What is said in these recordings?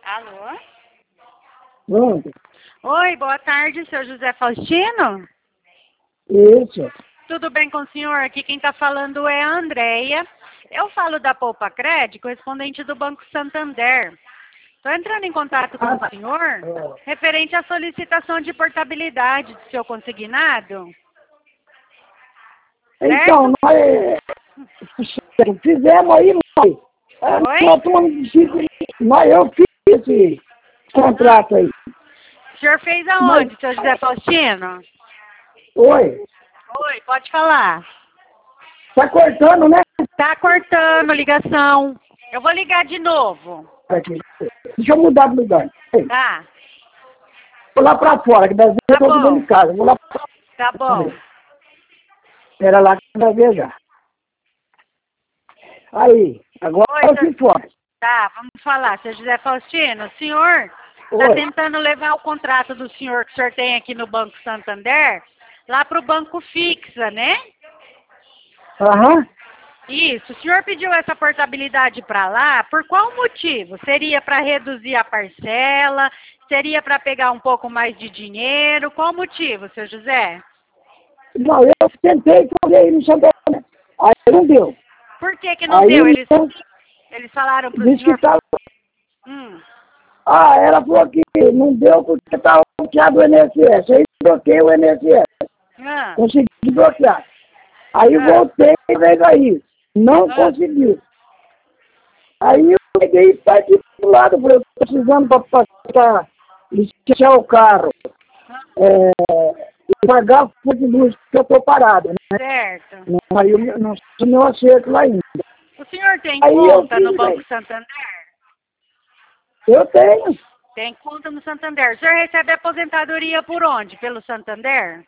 Alô? Pronto. Oi, boa tarde, seu José Faustino. Isso. Tudo bem com o senhor? Aqui quem está falando é a Andréia. Eu falo da Poupa Crédito, correspondente do Banco Santander. Estou entrando em contato com o senhor referente à solicitação de portabilidade do seu consignado. Então, nós fizemos aí, Oi? eu fiz esse contrato aí. O senhor fez aonde, seu José Faustino? Oi. Oi, pode falar. Tá cortando, né? Tá cortando a ligação. Eu vou ligar de novo. Aqui. Deixa eu mudar de lugar. Tá, Vou lá pra fora, que das vezes eu tô bom. dentro de casa. Vou lá pra tá bom. Espera lá que vai ver já. Aí, agora Oi, eu senhor. fiz fora. Tá, vamos falar. Seu José Faustino, o senhor está Oi. tentando levar o contrato do senhor que o senhor tem aqui no Banco Santander lá para o Banco Fixa, né? Aham. Isso. O senhor pediu essa portabilidade para lá, por qual motivo? Seria para reduzir a parcela? Seria para pegar um pouco mais de dinheiro? Qual motivo, seu José? Não, eu tentei fazer aí no Santander. Aí não deu. Por que que não Aí deu? então, Eles falaram para o disse que senhor... tava. Hum, Ela falou que não deu porque estava bloqueado o INSS. Aí bloqueei o INSS. ah, Consegui bloquear. Aí voltei e veio aí. Não conseguiu. Aí eu peguei e parti pro lado. Falei, eu tô precisando para licenciar o carro. E pagar a fonte de luz, porque eu tô parado, né? certo. Aí eu não sei meu acerto lá ainda. O senhor tem Aí eu conta no fiz Banco aí. Santander? Eu tenho. Tem conta no Santander. O senhor recebe aposentadoria por onde? Pelo Santander?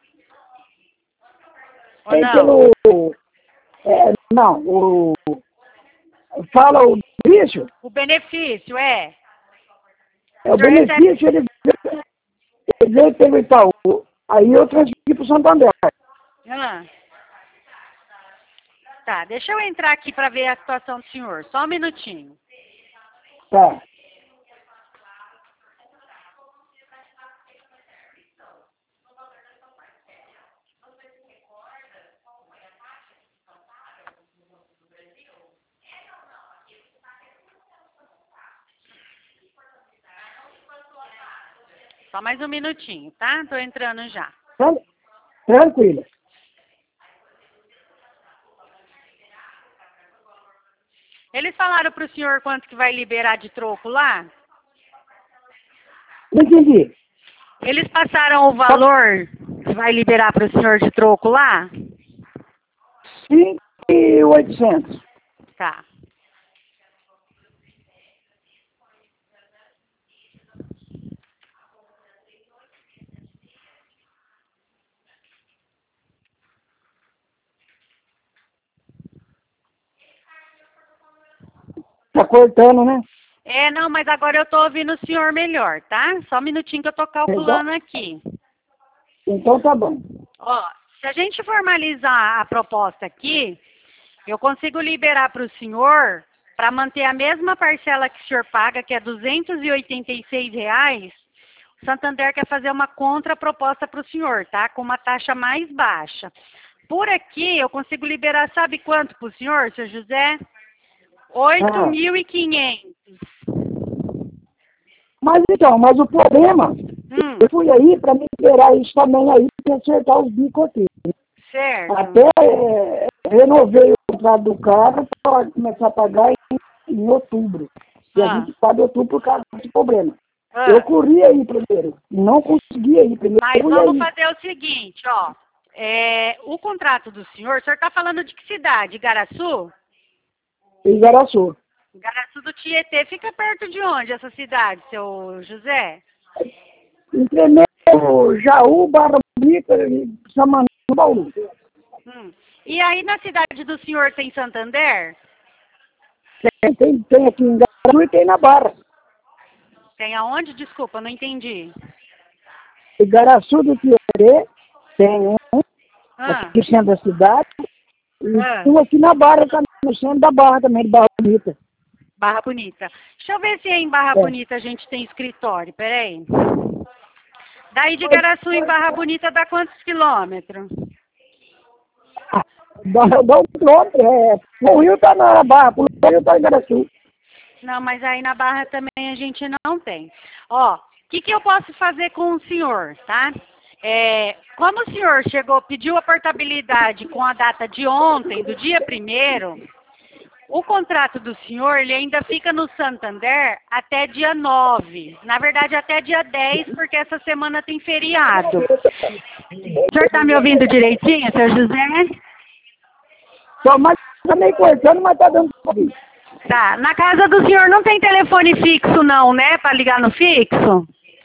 Ou Tem não? pelo... não, fala o bicho. O benefício, é? É o senhor benefício, ele veio pelo Itaú. Aí eu transferi pro Santander. Ah. Tá, deixa eu entrar aqui para ver a situação do senhor. Só um minutinho. Tá. Só mais um minutinho, tá? Tô entrando já. Tranquilo. Eles falaram pro senhor quanto que vai liberar de troco lá? Não entendi. Eles passaram o valor que vai liberar pro senhor de troco lá? 5.800. Tá. Tá cortando, né? É, não, mas agora eu tô ouvindo o senhor melhor, tá? Só um minutinho que eu tô calculando aqui. Então tá bom. Ó, se a gente formalizar a proposta aqui, eu consigo liberar para o senhor, para manter a mesma parcela que o senhor paga, que é R$ 286, o Santander quer fazer uma contraproposta para o senhor, tá? Com uma taxa mais baixa. Por aqui, eu consigo liberar, sabe quanto para o senhor, seu José? 8.500. Mas então, o problema, eu fui aí para me liberar isso também aí, para acertar os bicos aqui. Certo. Até renovei o contrato do carro para começar a pagar em outubro. Dia 24 de outubro por causa desse problema. Eu corri aí primeiro, não consegui aí primeiro. Mas vamos fazer o seguinte, ó. O contrato do senhor está falando de que cidade? Igaraçu? Igaraçu. Igaraçu do Tietê. Fica perto de onde essa cidade, seu José? Entre Jaú, Barra Bonita e Samanã, Bauru. E aí na cidade do senhor tem Santander? Tem aqui em Igaraçu e tem na Barra. Tem aonde? Desculpa, não entendi. Igaraçu do Tietê tem um aqui no centro da cidade e um aqui na Barra também, no centro da Barra também, de Barra Bonita. Barra Bonita. Deixa eu ver se em Barra Bonita a gente tem escritório, peraí. Daí de Igaraçu em Barra Bonita dá quantos quilômetros? Dá um quilômetro, o rio tá na Barra, o rio tá em Igaraçu. Não, mas aí na Barra também a gente não tem. Ó, o que eu posso fazer com o senhor, tá? Como o senhor pediu a portabilidade com a data de ontem, do dia 1º, o contrato do senhor, ele ainda fica no Santander até dia 9. Na verdade, até dia 10, porque essa semana tem feriado. O senhor está me ouvindo direitinho, senhor José? Só mais tá meio cortando, mas tá dando pra ouvir. Tá. Na casa do senhor não tem telefone fixo não, né? Para ligar no fixo?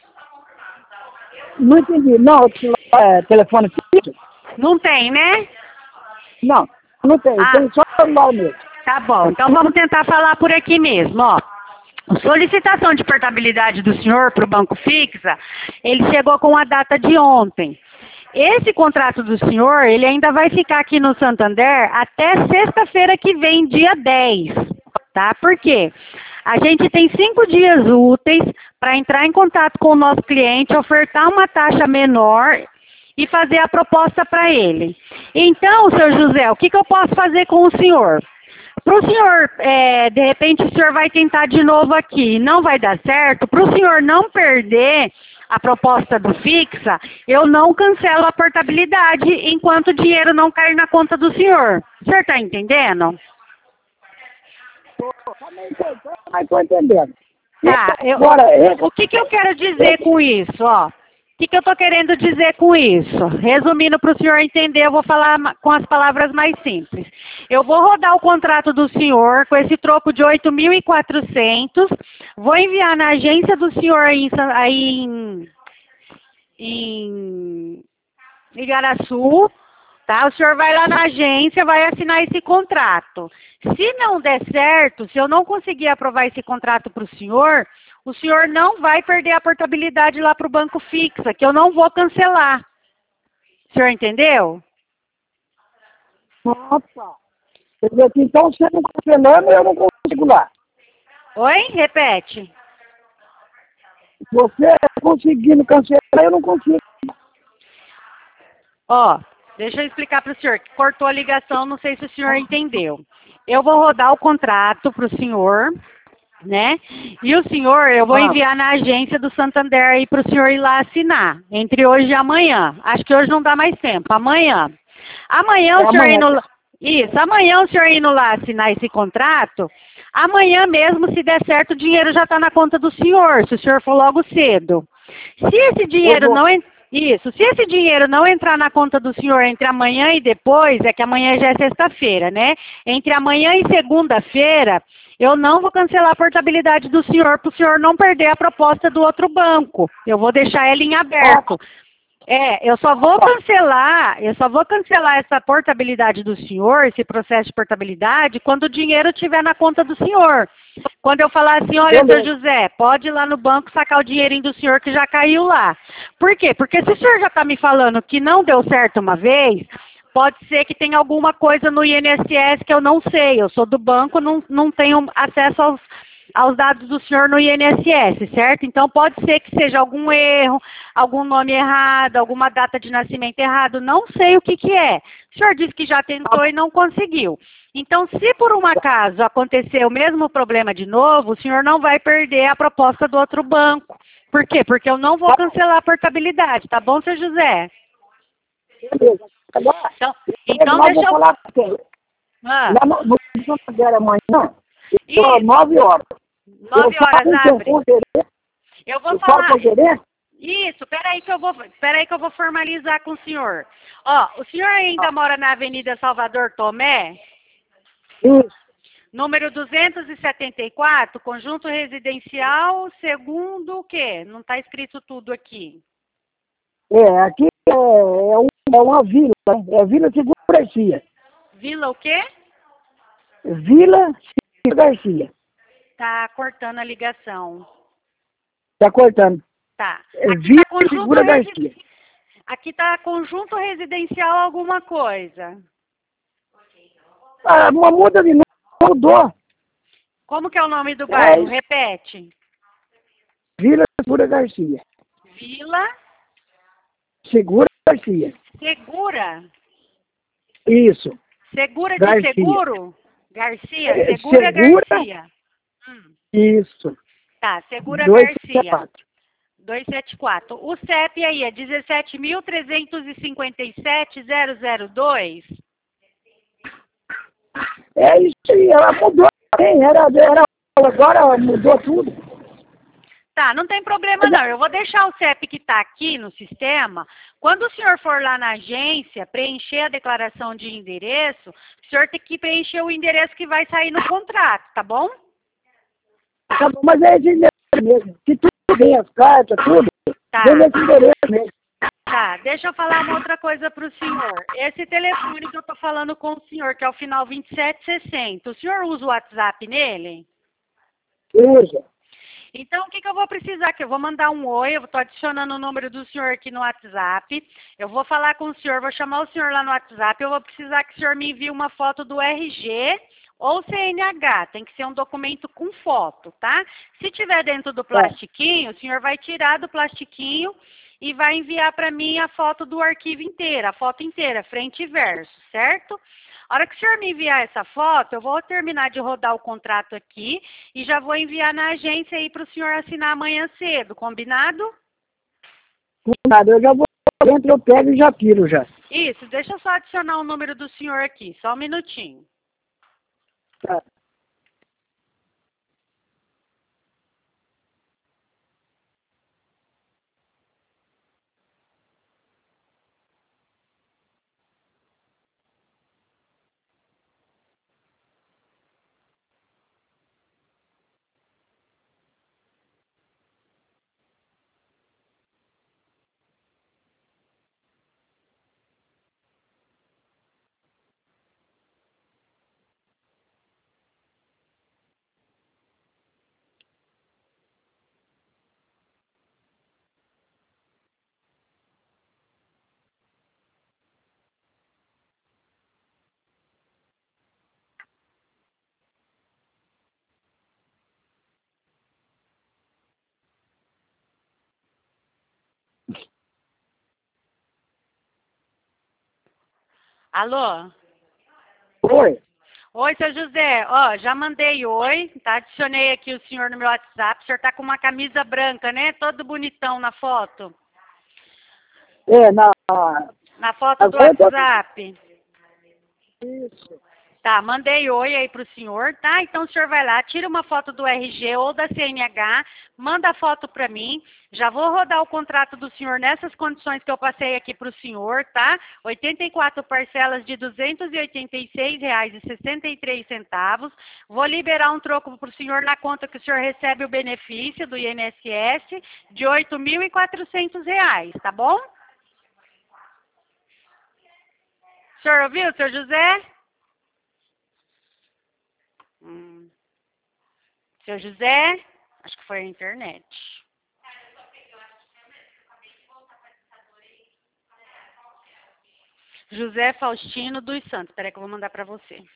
Não entendi. Não, telefone fixo? Não tem, né? Não, não tem. Tem só celular mesmo. Tá bom. Então vamos tentar falar por aqui mesmo, ó. A solicitação de portabilidade do senhor para o Banco Fixa, ele chegou com a data de ontem. Esse contrato do senhor, ele ainda vai ficar aqui no Santander até sexta-feira que vem, dia 10, tá? Por quê? A gente tem 5 dias úteis para entrar em contato com o nosso cliente, ofertar uma taxa menor e fazer a proposta para ele. Então, senhor José, o que eu posso fazer com o senhor? Para o senhor, de repente o senhor vai tentar de novo aqui, não vai dar certo, para o senhor não perder a proposta do Fixa, eu não cancelo a portabilidade enquanto o dinheiro não cair na conta do senhor. O senhor está entendendo? Mas estou entendendo. Tá, Agora, o que eu quero dizer com isso, ó? O que eu estou querendo dizer com isso? Resumindo para o senhor entender, eu vou falar com as palavras mais simples. Eu vou rodar o contrato do senhor com esse troco de 8.400, vou enviar na agência do senhor aí em Igaraçu, tá? O senhor vai lá na agência, vai assinar esse contrato. Se não der certo, se eu não conseguir aprovar esse contrato para o senhor não vai perder a portabilidade lá para o Banco Fixa, que eu não vou cancelar. O senhor entendeu? Opa. Então, você não cancelando, eu não consigo lá. Oi? Repete. Você conseguindo cancelar, eu não consigo. Ó, deixa eu explicar para o senhor, que cortou a ligação, não sei se o senhor entendeu. Eu vou rodar o contrato para o senhor, né? E o senhor, eu vou enviar na agência do Santander aí para o senhor ir lá assinar, entre hoje e amanhã. Acho que hoje não dá mais tempo, amanhã. Amanhã o senhor indo... Isso, amanhã o senhor indo lá assinar esse contrato, amanhã mesmo, se der certo, o dinheiro já está na conta do senhor, se o senhor for logo cedo. Se esse dinheiro não... Isso, se esse dinheiro não entrar na conta do senhor entre amanhã e depois, é que amanhã já é sexta-feira, né? Entre amanhã e segunda-feira, eu não vou cancelar a portabilidade do senhor para o senhor não perder a proposta do outro banco. Eu vou deixar ela em aberto. Eu só vou cancelar essa portabilidade do senhor, esse processo de portabilidade, quando o dinheiro estiver na conta do senhor. Quando eu falar assim, olha, seu José, pode ir lá no banco sacar o dinheirinho do senhor que já caiu lá. Por quê? Porque se o senhor já está me falando que não deu certo uma vez, pode ser que tenha alguma coisa no INSS que eu não sei. Eu sou do banco, não tenho acesso aos dados do senhor no INSS, certo? Então pode ser que seja algum erro, algum nome errado, alguma data de nascimento errado, não sei o que é. O senhor disse que já tentou e não conseguiu. Então, se por um acaso acontecer o mesmo problema de novo, o senhor não vai perder a proposta do outro banco. Por quê? Porque eu não vou cancelar a portabilidade, tá bom, seu José? Beleza. Então deixa eu... falar com você. Lá no Santander amanhã, 9 horas. 9 horas, abre. Eu vou falar... Isso, peraí que eu vou formalizar com o senhor. Ó, o senhor ainda mora na Avenida Salvador Tomé? Isso. Número 274, conjunto residencial, segundo o quê? Não está escrito tudo aqui. Aqui é uma vila, né? É Vila Segura Garcia. Vila o quê? Vila Segura Garcia. Tá cortando a ligação. Tá cortando. Tá. Vila Segura Garcia. Aqui tá conjunto residencial alguma coisa. Uma muda de novo, mudou. Como que é o nome do bairro? isso. Repete. Vila Segura Garcia. Vila Segura Garcia. Segura. Isso. Segura de Garcia. seguro? Garcia. É, Segura Segura. Garcia. Isso. Tá, Segura Garcia. 274. 274. O CEP aí é 17.357.002. É isso aí, ela mudou também, agora mudou tudo. Tá, não tem problema não. Eu vou deixar o CEP que está aqui no sistema. Quando o senhor for lá na agência preencher a declaração de endereço, o senhor tem que preencher o endereço que vai sair no contrato, tá bom? Tá bom, mas é esse endereço mesmo. Que tudo vem, as cartas, tudo, Tá. vem nesse endereço mesmo. Tá, deixa eu falar uma outra coisa para o senhor. Esse telefone que eu estou falando com o senhor, que é o final 2760, o senhor usa o WhatsApp nele? Usa. Então, o que eu vou precisar aqui? Eu vou mandar um oi, eu estou adicionando o número do senhor aqui no WhatsApp. Eu vou falar com o senhor, vou chamar o senhor lá no WhatsApp. Eu vou precisar que o senhor me envie uma foto do RG ou CNH. Tem que ser um documento com foto, tá? Se tiver dentro do plastiquinho, o senhor vai tirar do plastiquinho e vai enviar para mim a foto do arquivo inteira, a foto inteira, frente e verso, certo? A hora que o senhor me enviar essa foto, eu vou terminar de rodar o contrato aqui e já vou enviar na agência aí para o senhor assinar amanhã cedo, combinado? Nada, eu já vou dentro, eu pego e já tiro já. Isso, deixa eu só adicionar o número do senhor aqui, só um minutinho. Tá. Alô? Oi. Oi, seu José. Ó, já mandei oi, tá? Adicionei aqui o senhor no meu WhatsApp. O senhor tá com uma camisa branca, né? Todo bonitão na foto. É, Na foto do agora eu tô... WhatsApp. Isso. Tá, mandei oi aí pro senhor, tá? Então o senhor vai lá, tira uma foto do RG ou da CNH, manda a foto para mim. Já vou rodar o contrato do senhor nessas condições que eu passei aqui pro senhor, tá? 84 parcelas de R$ 286,63. Vou liberar um troco pro senhor na conta que o senhor recebe o benefício do INSS de R$ 8.400, tá bom? O senhor ouviu, seu José? Seu José, acho que foi a internet. José Faustino dos Santos. Espera que eu vou mandar para você.